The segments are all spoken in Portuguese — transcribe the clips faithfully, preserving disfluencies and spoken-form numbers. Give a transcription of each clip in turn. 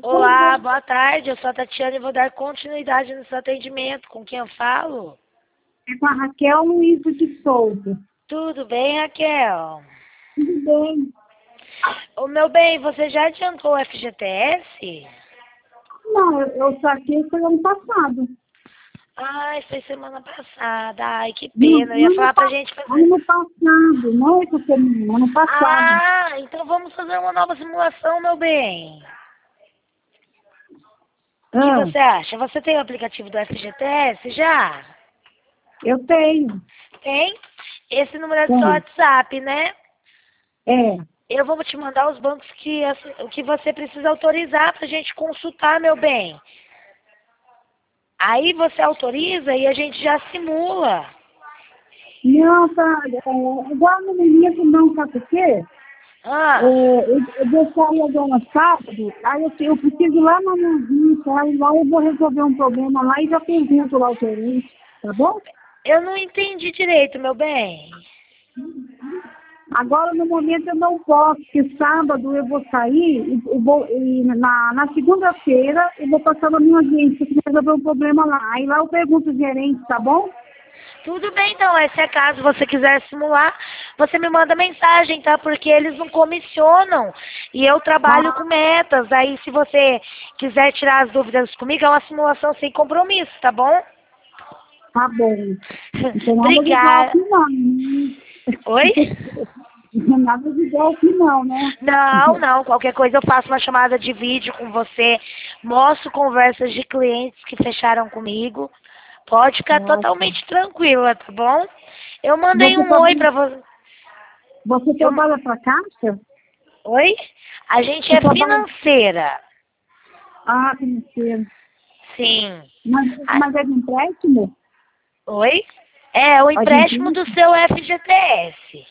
Olá, boa tarde. Eu sou a Tatiana e vou dar continuidade no seu atendimento. Com quem eu falo? É com a Raquel Luiz de Souza. Tudo bem, Raquel? Tudo bem? Ô, meu bem, você já adiantou o F G T S? Não, eu, eu saquei foi ano passado. Ai, foi semana passada. Ai, que No, pena. Eu ia no ano, falar pra pa- gente fazer... ano passado, não essa semana, ano passado. Ah, então vamos fazer uma nova simulação, meu bem. O que Ah, você acha? Você tem o aplicativo do F G T S já? eu tenho. Tem? Esse número é do seu Tem. WhatsApp, né? É. Eu vou te mandar os bancos que, assim, o que você precisa autorizar pra gente consultar, meu bem. Aí você autoriza e a gente já simula. Não, tá. É, igual no momento não, sabe o quê? É, Ah, eu, eu vou sair agora sábado, aí eu, eu preciso ir lá na minha vida, aí lá eu vou resolver um problema lá e já pergunto lá o gerente, tá bom? eu não entendi direito, meu bem. Agora, no momento, eu não posso, porque sábado eu vou sair e, eu vou, e na, na segunda-feira eu vou passar na minha agência para resolver um problema lá. Aí lá eu pergunto o gerente, tá bom? Tudo bem, então. Aí, se acaso você quiser simular, você me manda mensagem, tá? Porque eles não comissionam e eu trabalho com Tá, metas. Aí, se você quiser tirar as dúvidas comigo, é uma simulação sem compromisso, tá bom? tá bom. Não tem nada de Obrigada. golpe não, né? Oi? Não tem nada de golpe não, né? Não, não. Qualquer coisa eu faço uma chamada de vídeo com você. Mostro conversas de clientes que fecharam comigo. Pode ficar Nossa. totalmente tranquila, tá bom? Eu mandei Você, um oi trabalha- pra você. você Eu... trabalha para caixa? Oi? A gente Você é trabalha... financeira. Ah, financeiro. Sim. Mas, A- mas é de empréstimo? Oi? É, o É de empréstimo do empréstimo? seu F G T S.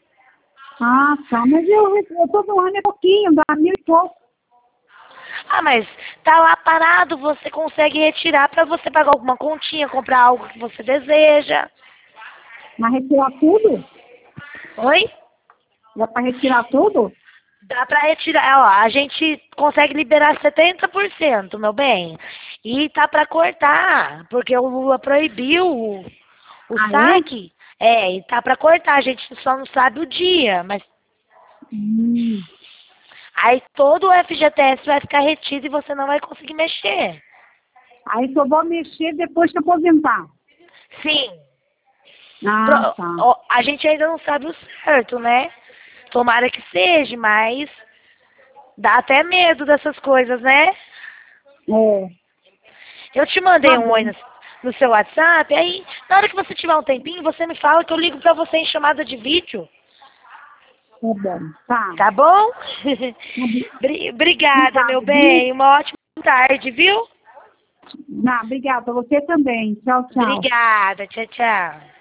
Ah, tá. Mas eu, eu tô doando é pouquinho, dá mil e pouco. Ah, mas tá lá parado, você consegue retirar pra você pagar alguma continha, comprar algo que você deseja. Mas retirar tudo? Oi? Dá para retirar tudo? Dá pra retirar, ó, a gente consegue liberar setenta por cento, meu bem. E tá pra cortar, porque o Lula proibiu o, o Ah, é? saque. É, e tá pra cortar, a gente só não sabe o dia, mas Hum. aí todo o F G T S vai ficar retido e você não vai conseguir mexer. Aí só vou mexer depois que aposentar. Sim, Ah, pro- tá. ó, a gente ainda não sabe o certo, né? Tomara que seja, mas dá até medo dessas coisas, né? É. Eu te mandei Tá um oi bom. no, no seu WhatsApp, aí na hora que você tiver um tempinho, você me fala que eu ligo pra você em chamada de vídeo, Tá bom. Tá. tá bom? Obri- Bri- Obrigada, meu Obrigado, viu? bem. Uma ótima tarde, viu? Não, obrigada. Você também. Tchau, tchau. Obrigada. Tchau, tchau.